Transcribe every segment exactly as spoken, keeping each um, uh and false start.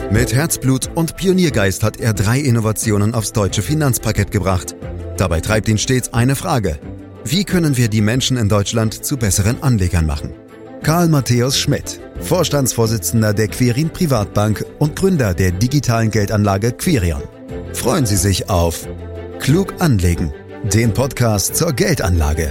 Mit Herzblut und Pioniergeist hat er drei Innovationen aufs deutsche Finanzparkett gebracht. Dabei treibt ihn stets eine Frage: Wie können wir die Menschen in Deutschland zu besseren Anlegern machen? Karl Matthäus Schmidt, Vorstandsvorsitzender der Quirin Privatbank und Gründer der digitalen Geldanlage Quirion. Freuen Sie sich auf Klug anlegen, den Podcast zur Geldanlage.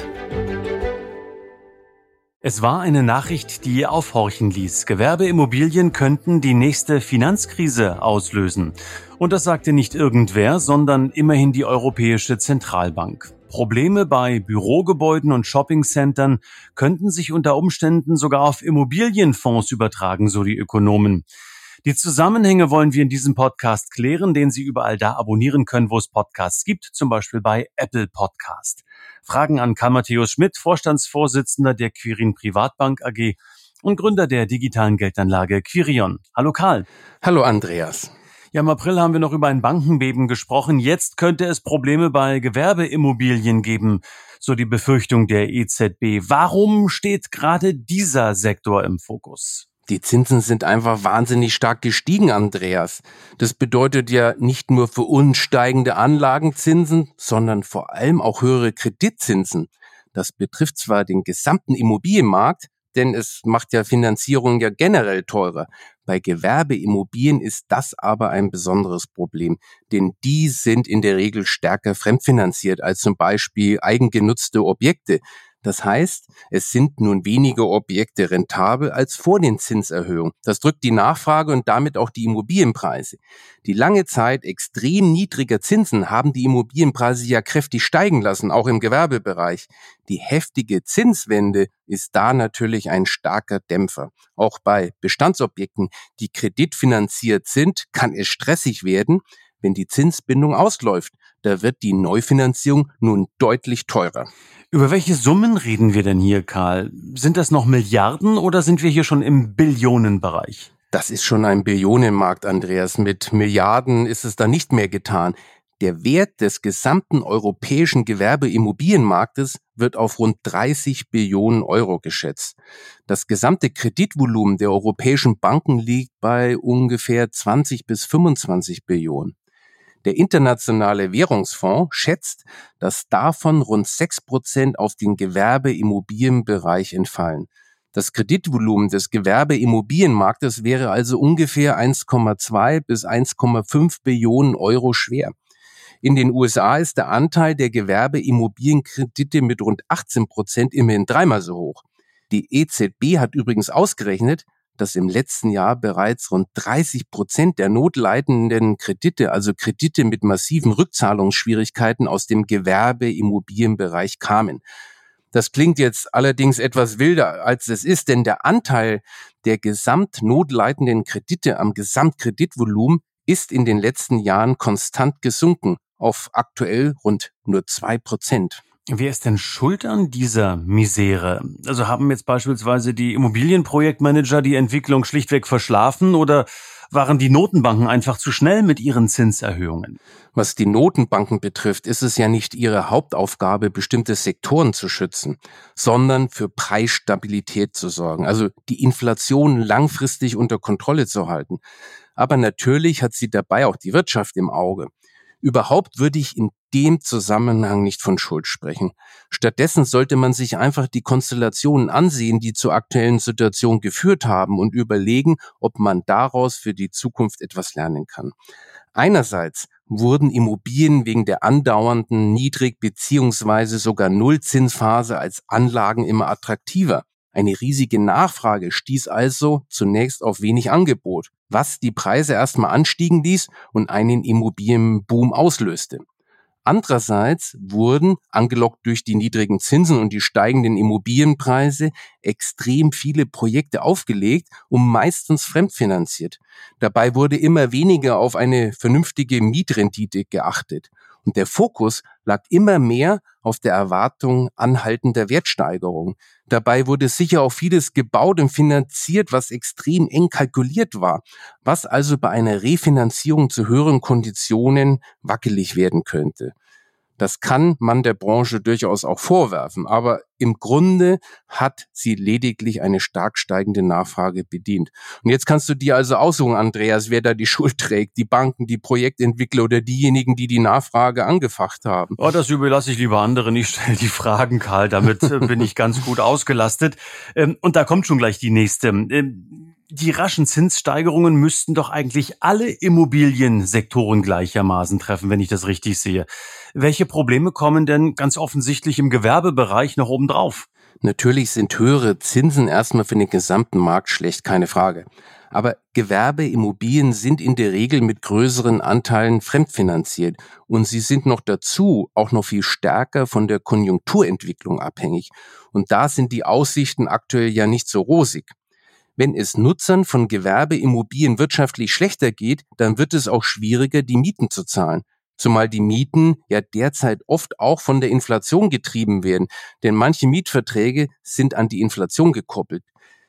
Es war eine Nachricht, die aufhorchen ließ. Gewerbeimmobilien könnten die nächste Finanzkrise auslösen. Und das sagte nicht irgendwer, sondern immerhin die Europäische Zentralbank. Probleme bei Bürogebäuden und Shoppingcentern könnten sich unter Umständen sogar auf Immobilienfonds übertragen, so die Ökonomen. Die Zusammenhänge wollen wir in diesem Podcast klären, den Sie überall da abonnieren können, wo es Podcasts gibt, zum Beispiel bei Apple Podcast. Fragen an Karl Matthäus Schmidt, Vorstandsvorsitzender der Quirin Privatbank A G und Gründer der digitalen Geldanlage Quirion. Hallo Karl. Hallo Andreas. Ja, im April haben wir noch über ein Bankenbeben gesprochen. Jetzt könnte es Probleme bei Gewerbeimmobilien geben, so die Befürchtung der E Z B. Warum steht gerade dieser Sektor im Fokus? Die Zinsen sind einfach wahnsinnig stark gestiegen, Andreas. Das bedeutet ja nicht nur für uns steigende Anlagenzinsen, sondern vor allem auch höhere Kreditzinsen. Das betrifft zwar den gesamten Immobilienmarkt, denn es macht ja Finanzierung ja generell teurer. Bei Gewerbeimmobilien ist das aber ein besonderes Problem, denn die sind in der Regel stärker fremdfinanziert als zum Beispiel eigengenutzte Objekte. Das heißt, es sind nun weniger Objekte rentabel als vor den Zinserhöhungen. Das drückt die Nachfrage und damit auch die Immobilienpreise. Die lange Zeit extrem niedriger Zinsen haben die Immobilienpreise ja kräftig steigen lassen, auch im Gewerbebereich. Die heftige Zinswende ist da natürlich ein starker Dämpfer. Auch bei Bestandsobjekten, die kreditfinanziert sind, kann es stressig werden, wenn die Zinsbindung ausläuft. Da wird die Neufinanzierung nun deutlich teurer. Über welche Summen reden wir denn hier, Karl? Sind das noch Milliarden oder sind wir hier schon im Billionenbereich? Das ist schon ein Billionenmarkt, Andreas. Mit Milliarden ist es da nicht mehr getan. Der Wert des gesamten europäischen Gewerbeimmobilienmarktes wird auf rund dreißig Billionen Euro geschätzt. Das gesamte Kreditvolumen der europäischen Banken liegt bei ungefähr zwanzig bis fünfundzwanzig Billionen. Der Internationale Währungsfonds schätzt, dass davon rund sechs Prozent auf den Gewerbeimmobilienbereich entfallen. Das Kreditvolumen des Gewerbeimmobilienmarktes wäre also ungefähr eins Komma zwei bis eins Komma fünf Billionen Euro schwer. In den U S A ist der Anteil der Gewerbeimmobilienkredite mit rund achtzehn Prozent immerhin dreimal so hoch. Die E Z B hat übrigens ausgerechnet, dass im letzten Jahr bereits rund dreißig Prozent der notleidenden Kredite, also Kredite mit massiven Rückzahlungsschwierigkeiten aus dem Gewerbeimmobilienbereich kamen. Das klingt jetzt allerdings etwas wilder, als es ist, denn der Anteil der gesamtnotleidenden Kredite am Gesamtkreditvolumen ist in den letzten Jahren konstant gesunken, auf aktuell rund nur zwei Prozent. Wer ist denn schuld an dieser Misere? Also haben jetzt beispielsweise die Immobilienprojektmanager die Entwicklung schlichtweg verschlafen oder waren die Notenbanken einfach zu schnell mit ihren Zinserhöhungen? Was die Notenbanken betrifft, ist es ja nicht ihre Hauptaufgabe, bestimmte Sektoren zu schützen, sondern für Preisstabilität zu sorgen, also die Inflation langfristig unter Kontrolle zu halten. Aber natürlich hat sie dabei auch die Wirtschaft im Auge. Überhaupt würde ich in dem Zusammenhang nicht von Schuld sprechen. Stattdessen sollte man sich einfach die Konstellationen ansehen, die zur aktuellen Situation geführt haben und überlegen, ob man daraus für die Zukunft etwas lernen kann. Einerseits wurden Immobilien wegen der andauernden Niedrig- bzw. sogar Nullzinsphase als Anlagen immer attraktiver. Eine riesige Nachfrage stieß also zunächst auf wenig Angebot, was die Preise erstmal anstiegen ließ und einen Immobilienboom auslöste. Andererseits wurden, angelockt durch die niedrigen Zinsen und die steigenden Immobilienpreise, extrem viele Projekte aufgelegt und meistens fremdfinanziert. Dabei wurde immer weniger auf eine vernünftige Mietrendite geachtet. Und der Fokus lag immer mehr auf der Erwartung anhaltender Wertsteigerung. Dabei wurde sicher auch vieles gebaut und finanziert, was extrem eng kalkuliert war, was also bei einer Refinanzierung zu höheren Konditionen wackelig werden könnte. Das kann man der Branche durchaus auch vorwerfen, aber im Grunde hat sie lediglich eine stark steigende Nachfrage bedient. Und jetzt kannst du dir also aussuchen, Andreas, wer da die Schuld trägt, die Banken, die Projektentwickler oder diejenigen, die die Nachfrage angefacht haben. Oh, das überlasse ich lieber anderen. Ich stelle die Fragen, Karl, damit bin ich ganz gut ausgelastet. Und da kommt schon gleich die nächste. Die raschen Zinssteigerungen müssten doch eigentlich alle Immobiliensektoren gleichermaßen treffen, wenn ich das richtig sehe. Welche Probleme kommen denn ganz offensichtlich im Gewerbebereich noch obendrauf? Natürlich sind höhere Zinsen erstmal für den gesamten Markt schlecht, keine Frage. Aber Gewerbeimmobilien sind in der Regel mit größeren Anteilen fremdfinanziert und sie sind noch dazu auch noch viel stärker von der Konjunkturentwicklung abhängig. Und da sind die Aussichten aktuell ja nicht so rosig. Wenn es Nutzern von Gewerbeimmobilien wirtschaftlich schlechter geht, dann wird es auch schwieriger, die Mieten zu zahlen. Zumal die Mieten ja derzeit oft auch von der Inflation getrieben werden, denn manche Mietverträge sind an die Inflation gekoppelt.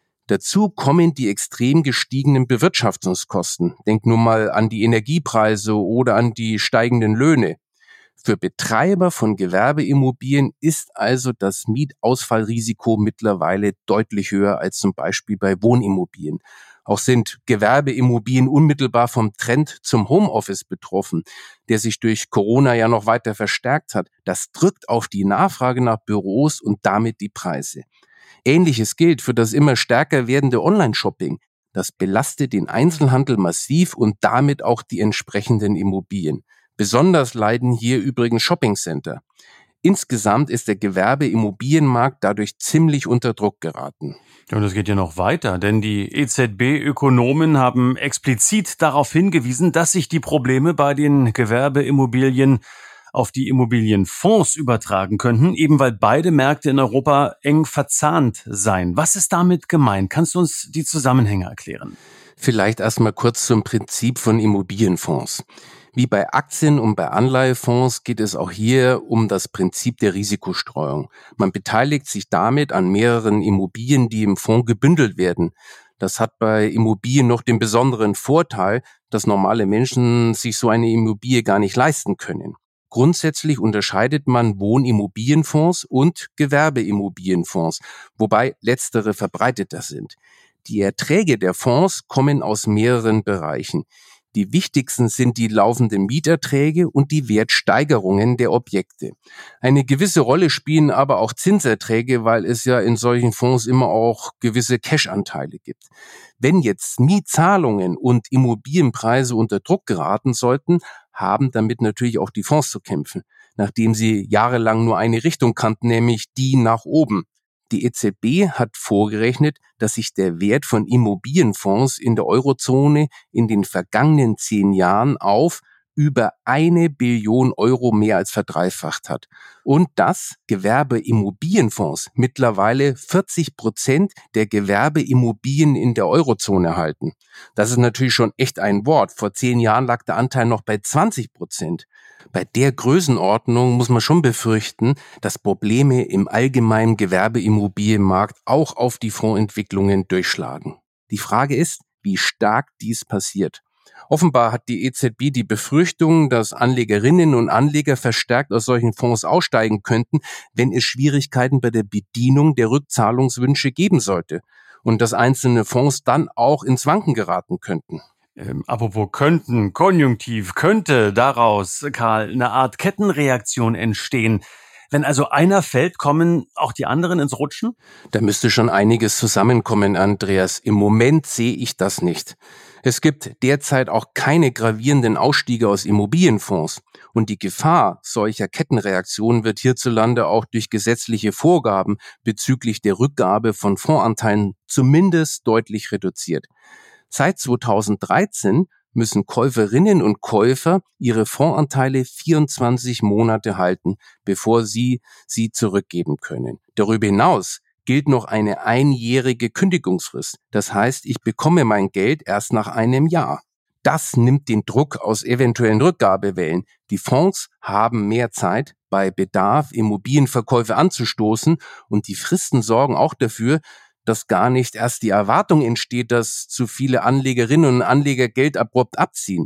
Dazu kommen die extrem gestiegenen Bewirtschaftungskosten. Denk nur mal an die Energiepreise oder an die steigenden Löhne. Für Betreiber von Gewerbeimmobilien ist also das Mietausfallrisiko mittlerweile deutlich höher als zum Beispiel bei Wohnimmobilien. Auch sind Gewerbeimmobilien unmittelbar vom Trend zum Homeoffice betroffen, der sich durch Corona ja noch weiter verstärkt hat. Das drückt auf die Nachfrage nach Büros und damit die Preise. Ähnliches gilt für das immer stärker werdende Online-Shopping. Das belastet den Einzelhandel massiv und damit auch die entsprechenden Immobilien. Besonders leiden hier übrigens Shoppingcenter. Insgesamt ist der Gewerbeimmobilienmarkt dadurch ziemlich unter Druck geraten. Ja, und es geht ja noch weiter, denn die E Z B-Ökonomen haben explizit darauf hingewiesen, dass sich die Probleme bei den Gewerbeimmobilien auf die Immobilienfonds übertragen könnten, eben weil beide Märkte in Europa eng verzahnt seien. Was ist damit gemeint? Kannst du uns die Zusammenhänge erklären? Vielleicht erstmal kurz zum Prinzip von Immobilienfonds. Wie bei Aktien und bei Anleihefonds geht es auch hier um das Prinzip der Risikostreuung. Man beteiligt sich damit an mehreren Immobilien, die im Fonds gebündelt werden. Das hat bei Immobilien noch den besonderen Vorteil, dass normale Menschen sich so eine Immobilie gar nicht leisten können. Grundsätzlich unterscheidet man Wohnimmobilienfonds und Gewerbeimmobilienfonds, wobei letztere verbreiteter sind. Die Erträge der Fonds kommen aus mehreren Bereichen. Die wichtigsten sind die laufenden Mieterträge und die Wertsteigerungen der Objekte. Eine gewisse Rolle spielen aber auch Zinserträge, weil es ja in solchen Fonds immer auch gewisse Cash-Anteile gibt. Wenn jetzt Mietzahlungen und Immobilienpreise unter Druck geraten sollten, haben damit natürlich auch die Fonds zu kämpfen, nachdem sie jahrelang nur eine Richtung kannten, nämlich die nach oben. Die E Z B hat vorgerechnet, dass sich der Wert von Immobilienfonds in der Eurozone in den vergangenen zehn Jahren auf über eine Billion Euro mehr als verdreifacht hat. Und dass Gewerbeimmobilienfonds mittlerweile vierzig Prozent der Gewerbeimmobilien in der Eurozone halten. Das ist natürlich schon echt ein Wort. Vor zehn Jahren lag der Anteil noch bei zwanzig Prozent. Bei der Größenordnung muss man schon befürchten, dass Probleme im allgemeinen Gewerbeimmobilienmarkt auch auf die Fondsentwicklungen durchschlagen. Die Frage ist, wie stark dies passiert. Offenbar hat die E Z B die Befürchtung, dass Anlegerinnen und Anleger verstärkt aus solchen Fonds aussteigen könnten, wenn es Schwierigkeiten bei der Bedienung der Rückzahlungswünsche geben sollte und dass einzelne Fonds dann auch ins Wanken geraten könnten. Ähm, apropos könnten, Konjunktiv, könnte daraus, Karl, eine Art Kettenreaktion entstehen. Wenn also einer fällt, kommen auch die anderen ins Rutschen? Da müsste schon einiges zusammenkommen, Andreas. Im Moment sehe ich das nicht. Es gibt derzeit auch keine gravierenden Ausstiege aus Immobilienfonds. Und die Gefahr solcher Kettenreaktionen wird hierzulande auch durch gesetzliche Vorgaben bezüglich der Rückgabe von Fondsanteilen zumindest deutlich reduziert. Seit zweitausenddreizehn müssen Käuferinnen und Käufer ihre Fondsanteile vierundzwanzig Monate halten, bevor sie sie zurückgeben können. Darüber hinaus gilt noch eine einjährige Kündigungsfrist. Das heißt, ich bekomme mein Geld erst nach einem Jahr. Das nimmt den Druck aus eventuellen Rückgabewellen. Die Fonds haben mehr Zeit, bei Bedarf Immobilienverkäufe anzustoßen und die Fristen sorgen auch dafür, dass gar nicht erst die Erwartung entsteht, dass zu viele Anlegerinnen und Anleger Geld abrupt abziehen.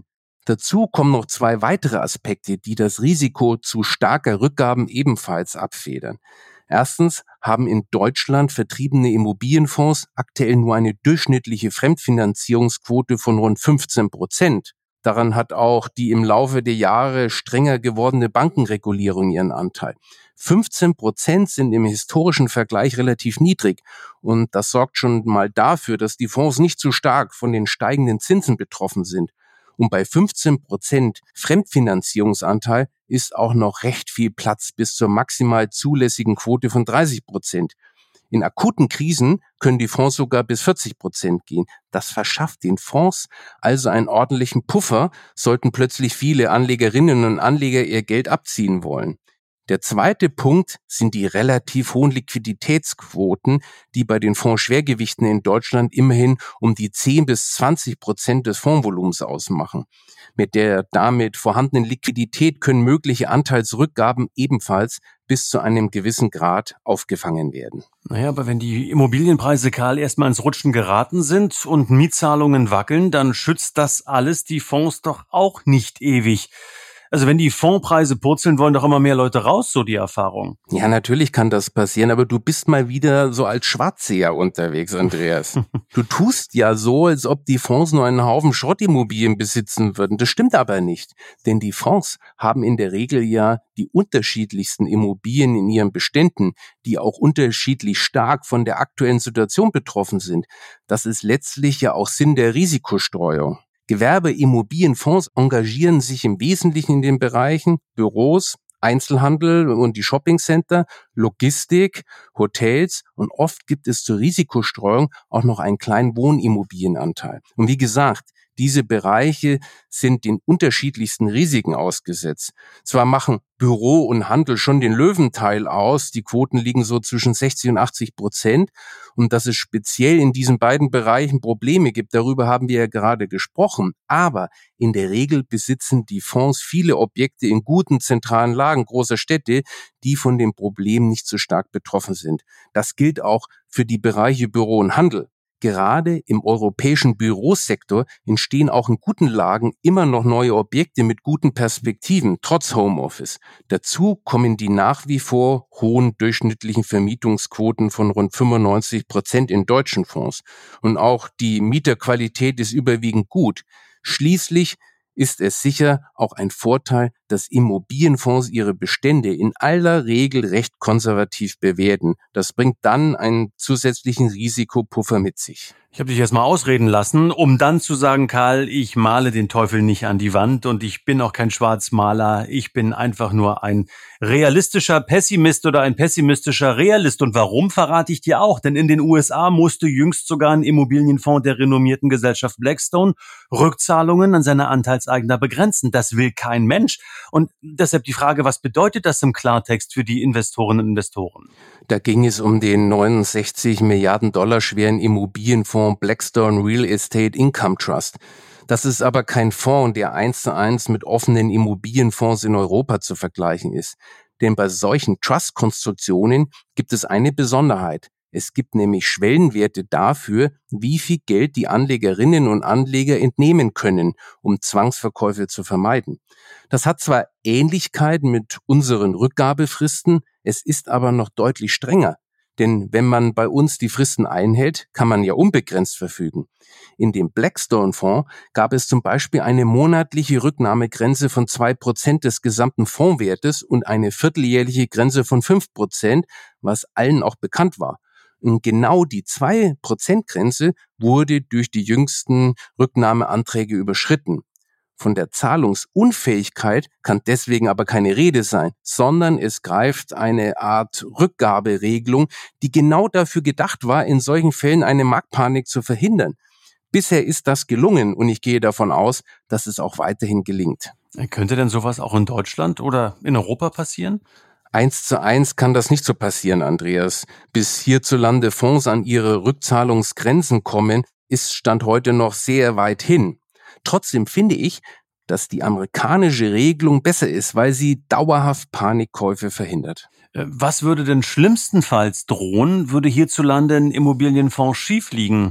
Dazu kommen noch zwei weitere Aspekte, die das Risiko zu starker Rückgaben ebenfalls abfedern. Erstens haben in Deutschland vertriebene Immobilienfonds aktuell nur eine durchschnittliche Fremdfinanzierungsquote von rund fünfzehn Prozent. Daran hat auch die im Laufe der Jahre strenger gewordene Bankenregulierung ihren Anteil. fünfzehn Prozent sind im historischen Vergleich relativ niedrig und das sorgt schon mal dafür, dass die Fonds nicht so stark von den steigenden Zinsen betroffen sind. Und bei fünfzehn Prozent Fremdfinanzierungsanteil ist auch noch recht viel Platz bis zur maximal zulässigen Quote von dreißig Prozent. In akuten Krisen können die Fonds sogar bis vierzig Prozent gehen. Das verschafft den Fonds also einen ordentlichen Puffer, sollten plötzlich viele Anlegerinnen und Anleger ihr Geld abziehen wollen. Der zweite Punkt sind die relativ hohen Liquiditätsquoten, die bei den Fondsschwergewichten in Deutschland immerhin um die zehn bis zwanzig Prozent des Fondsvolumens ausmachen. Mit der damit vorhandenen Liquidität können mögliche Anteilsrückgaben ebenfalls bis zu einem gewissen Grad aufgefangen werden. Naja, aber wenn die Immobilienpreise, Karl, erstmal ins Rutschen geraten sind und Mietzahlungen wackeln, dann schützt das alles die Fonds doch auch nicht ewig. Also wenn die Fondspreise purzeln, wollen doch immer mehr Leute raus, so die Erfahrung. Ja, natürlich kann das passieren, aber du bist mal wieder so als Schwarzseher unterwegs, Andreas. Du tust ja so, als ob die Fonds nur einen Haufen Schrottimmobilien besitzen würden. Das stimmt aber nicht, denn die Fonds haben in der Regel ja die unterschiedlichsten Immobilien in ihren Beständen, die auch unterschiedlich stark von der aktuellen Situation betroffen sind. Das ist letztlich ja auch Sinn der Risikostreuung. Gewerbeimmobilienfonds engagieren sich im Wesentlichen in den Bereichen Büros, Einzelhandel und die Shoppingcenter, Logistik, Hotels und oft gibt es zur Risikostreuung auch noch einen kleinen Wohnimmobilienanteil. Und wie gesagt, diese Bereiche sind den unterschiedlichsten Risiken ausgesetzt. Zwar machen Büro und Handel schon den Löwenteil aus, die Quoten liegen so zwischen sechzig und achtzig Prozent. Und dass es speziell in diesen beiden Bereichen Probleme gibt, darüber haben wir ja gerade gesprochen. Aber in der Regel besitzen die Fonds viele Objekte in guten zentralen Lagen großer Städte, die von dem Problem nicht so stark betroffen sind. Das gilt auch für die Bereiche Büro und Handel. Gerade im europäischen Bürosektor entstehen auch in guten Lagen immer noch neue Objekte mit guten Perspektiven, trotz Homeoffice. Dazu kommen die nach wie vor hohen durchschnittlichen Vermietungsquoten von rund fünfundneunzig Prozent in deutschen Fonds. Und auch die Mieterqualität ist überwiegend gut. Schließlich ist es sicher auch ein Vorteil, dass Immobilienfonds ihre Bestände in aller Regel recht konservativ bewerten. Das bringt dann einen zusätzlichen Risikopuffer mit sich. Ich habe dich erst mal ausreden lassen, um dann zu sagen, Karl, ich male den Teufel nicht an die Wand und ich bin auch kein Schwarzmaler. Ich bin einfach nur ein realistischer Pessimist oder ein pessimistischer Realist. Und warum, verrate ich dir auch. Denn in den U S A musste jüngst sogar ein Immobilienfonds der renommierten Gesellschaft Blackstone Rückzahlungen an seine Anteilseigner begrenzen. Das will kein Mensch. Und deshalb die Frage, was bedeutet das im Klartext für die Investorinnen und Investoren? Da ging es um den neunundsechzig Milliarden Dollar schweren Immobilienfonds Blackstone Real Estate Income Trust. Das ist aber kein Fonds, der eins zu eins mit offenen Immobilienfonds in Europa zu vergleichen ist. Denn bei solchen Trust-Konstruktionen gibt es eine Besonderheit. Es gibt nämlich Schwellenwerte dafür, wie viel Geld die Anlegerinnen und Anleger entnehmen können, um Zwangsverkäufe zu vermeiden. Das hat zwar Ähnlichkeiten mit unseren Rückgabefristen, es ist aber noch deutlich strenger. Denn wenn man bei uns die Fristen einhält, kann man ja unbegrenzt verfügen. In dem Blackstone-Fonds gab es zum Beispiel eine monatliche Rücknahmegrenze von zwei Prozent des gesamten Fondswertes und eine vierteljährliche Grenze von fünf Prozent, was allen auch bekannt war. Und genau die zwei Prozent Grenze wurde durch die jüngsten Rücknahmeanträge überschritten. Von der Zahlungsunfähigkeit kann deswegen aber keine Rede sein, sondern es greift eine Art Rückgaberegelung, die genau dafür gedacht war, in solchen Fällen eine Marktpanik zu verhindern. Bisher ist das gelungen und ich gehe davon aus, dass es auch weiterhin gelingt. Könnte denn sowas auch in Deutschland oder in Europa passieren? Eins zu eins kann das nicht so passieren, Andreas. Bis hierzulande Fonds an ihre Rückzahlungsgrenzen kommen, ist Stand heute noch sehr weit hin. Trotzdem finde ich, dass die amerikanische Regelung besser ist, weil sie dauerhaft Panikkäufe verhindert. Was würde denn schlimmstenfalls drohen, würde hierzulande ein Immobilienfonds schief liegen?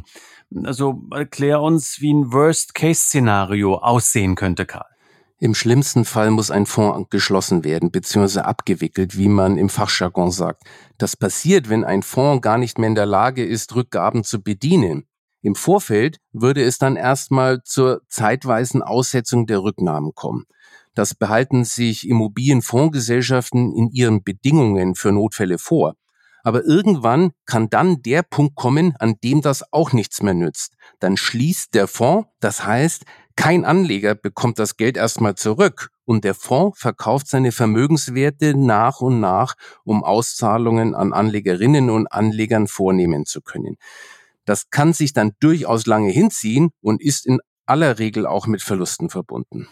Also erklär uns, wie ein Worst-Case-Szenario aussehen könnte, Karl. Im schlimmsten Fall muss ein Fonds geschlossen werden bzw. abgewickelt, wie man im Fachjargon sagt. Das passiert, wenn ein Fonds gar nicht mehr in der Lage ist, Rückgaben zu bedienen. Im Vorfeld würde es dann erstmal zur zeitweisen Aussetzung der Rücknahmen kommen. Das behalten sich Immobilienfondsgesellschaften in ihren Bedingungen für Notfälle vor. Aber irgendwann kann dann der Punkt kommen, an dem das auch nichts mehr nützt. Dann schließt der Fonds, das heißt, kein Anleger bekommt das Geld erstmal zurück und der Fonds verkauft seine Vermögenswerte nach und nach, um Auszahlungen an Anlegerinnen und Anlegern vornehmen zu können. Das kann sich dann durchaus lange hinziehen und ist in aller Regel auch mit Verlusten verbunden.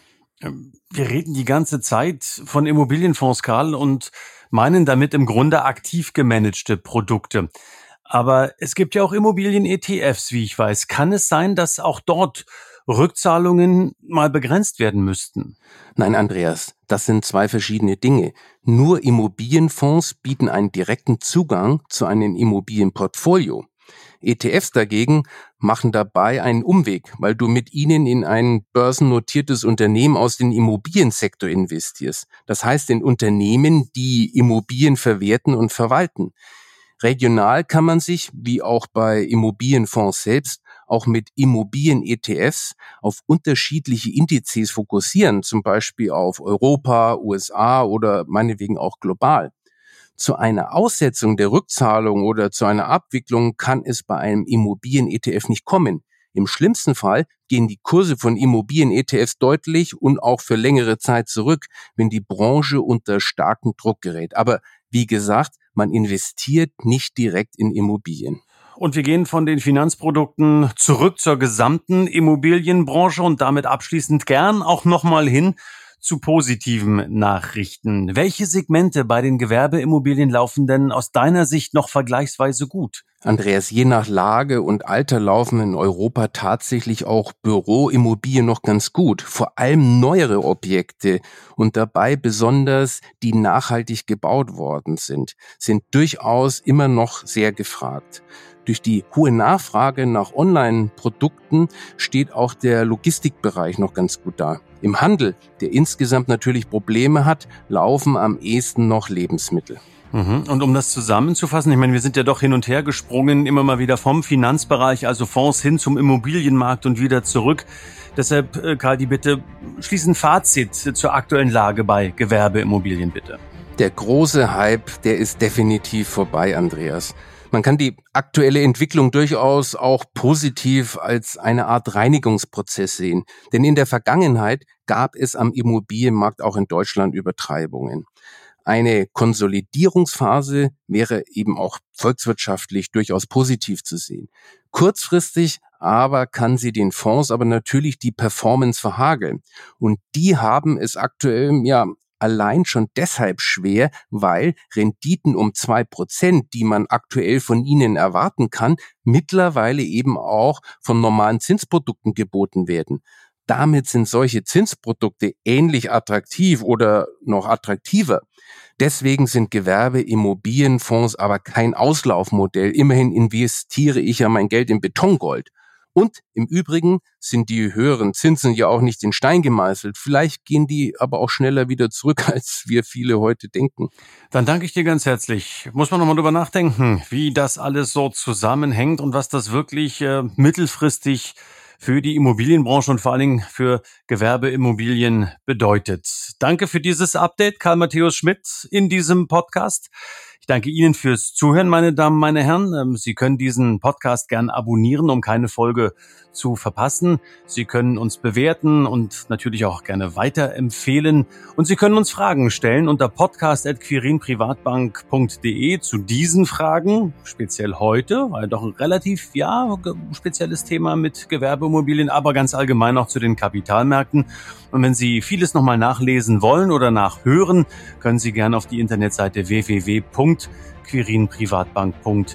Wir reden die ganze Zeit von Immobilienfonds, Karl, und meinen damit im Grunde aktiv gemanagte Produkte. Aber es gibt ja auch Immobilien-E T Fs, wie ich weiß. Kann es sein, dass auch dort Rückzahlungen mal begrenzt werden müssten? Nein, Andreas, das sind zwei verschiedene Dinge. Nur Immobilienfonds bieten einen direkten Zugang zu einem Immobilienportfolio. E T Fs dagegen machen dabei einen Umweg, weil du mit ihnen in ein börsennotiertes Unternehmen aus dem Immobiliensektor investierst. Das heißt in Unternehmen, die Immobilien verwerten und verwalten. Regional kann man sich, wie auch bei Immobilienfonds selbst, auch mit Immobilien-E T Fs auf unterschiedliche Indizes fokussieren, zum Beispiel auf Europa, U S A oder meinetwegen auch global. Zu einer Aussetzung der Rückzahlung oder zu einer Abwicklung kann es bei einem Immobilien-E T F nicht kommen. Im schlimmsten Fall gehen die Kurse von Immobilien-E T Fs deutlich und auch für längere Zeit zurück, wenn die Branche unter starken Druck gerät. Aber wie gesagt, man investiert nicht direkt in Immobilien. Und wir gehen von den Finanzprodukten zurück zur gesamten Immobilienbranche und damit abschließend gern auch nochmal hin zu positiven Nachrichten. Welche Segmente bei den Gewerbeimmobilien laufen denn aus deiner Sicht noch vergleichsweise gut? Andreas, je nach Lage und Alter laufen in Europa tatsächlich auch Büroimmobilien noch ganz gut. Vor allem neuere Objekte und dabei besonders die nachhaltig gebaut worden sind, sind durchaus immer noch sehr gefragt. Durch die hohe Nachfrage nach Online-Produkten steht auch der Logistikbereich noch ganz gut da. Im Handel, der insgesamt natürlich Probleme hat, laufen am ehesten noch Lebensmittel. Mhm. Und um das zusammenzufassen, ich meine, wir sind ja doch hin und her gesprungen, immer mal wieder vom Finanzbereich, also Fonds hin zum Immobilienmarkt und wieder zurück. Deshalb, Karl, die Bitte, schließ ein Fazit zur aktuellen Lage bei Gewerbeimmobilien, bitte. Der große Hype, der ist definitiv vorbei, Andreas. Man kann die aktuelle Entwicklung durchaus auch positiv als eine Art Reinigungsprozess sehen. Denn in der Vergangenheit gab es am Immobilienmarkt auch in Deutschland Übertreibungen. Eine Konsolidierungsphase wäre eben auch volkswirtschaftlich durchaus positiv zu sehen. Kurzfristig aber kann sie den Fonds aber natürlich die Performance verhageln. Und die haben es aktuell, ja, allein schon deshalb schwer, weil Renditen um zwei Prozent, die man aktuell von ihnen erwarten kann, mittlerweile eben auch von normalen Zinsprodukten geboten werden. Damit sind solche Zinsprodukte ähnlich attraktiv oder noch attraktiver. Deswegen sind Gewerbeimmobilienfonds aber kein Auslaufmodell. Immerhin investiere ich ja mein Geld in Betongold. Und im Übrigen sind die höheren Zinsen ja auch nicht in Stein gemeißelt. Vielleicht gehen die aber auch schneller wieder zurück, als wir viele heute denken. Dann danke ich dir ganz herzlich. Muss man nochmal drüber nachdenken, wie das alles so zusammenhängt und was das wirklich äh, mittelfristig für die Immobilienbranche und vor allen Dingen für Gewerbeimmobilien bedeutet. Danke für dieses Update, Karl Matthäus Schmidt, in diesem Podcast. Ich danke Ihnen fürs Zuhören, meine Damen, meine Herren. Sie können diesen Podcast gern abonnieren, um keine Folge zu verpassen. Sie können uns bewerten und natürlich auch gerne weiterempfehlen. Und Sie können uns Fragen stellen unter podcast at quirinprivatbank punkt de zu diesen Fragen, speziell heute, weil doch ein relativ, ja, spezielles Thema mit Gewerbeimmobilien, aber ganz allgemein auch zu den Kapitalmärkten. Und wenn Sie vieles nochmal nachlesen wollen oder nachhören, können Sie gerne auf die Internetseite w w w punkt quirinprivatbank punkt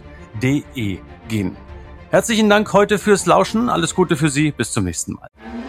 de gehen. Herzlichen Dank heute fürs Lauschen. Alles Gute für Sie. Bis zum nächsten Mal.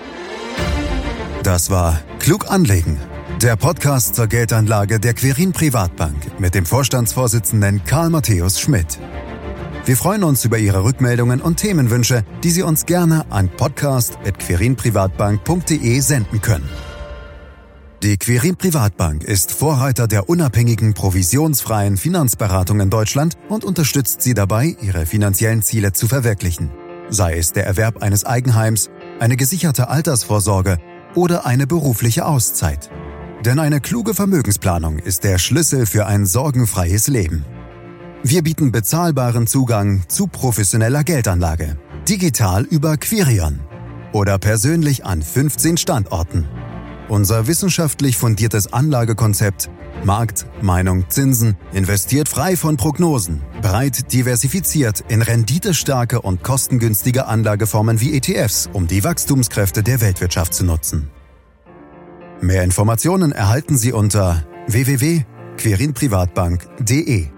Das war Klug anlegen, der Podcast zur Geldanlage der Quirin Privatbank mit dem Vorstandsvorsitzenden Karl Matthäus Schmidt. Wir freuen uns über Ihre Rückmeldungen und Themenwünsche, die Sie uns gerne an podcast at quirinprivatbank punkt de senden können. Die Quirin Privatbank ist Vorreiter der unabhängigen, provisionsfreien Finanzberatung in Deutschland und unterstützt Sie dabei, Ihre finanziellen Ziele zu verwirklichen. Sei es der Erwerb eines Eigenheims, eine gesicherte Altersvorsorge oder eine berufliche Auszeit. Denn eine kluge Vermögensplanung ist der Schlüssel für ein sorgenfreies Leben. Wir bieten bezahlbaren Zugang zu professioneller Geldanlage, digital über Quirion oder persönlich an fünfzehn Standorten. Unser wissenschaftlich fundiertes Anlagekonzept Markt, Meinung, Zinsen investiert frei von Prognosen, breit diversifiziert in renditestarke und kostengünstige Anlageformen wie E T Fs, um die Wachstumskräfte der Weltwirtschaft zu nutzen. Mehr Informationen erhalten Sie unter w w w punkt quirin privatbank punkt de.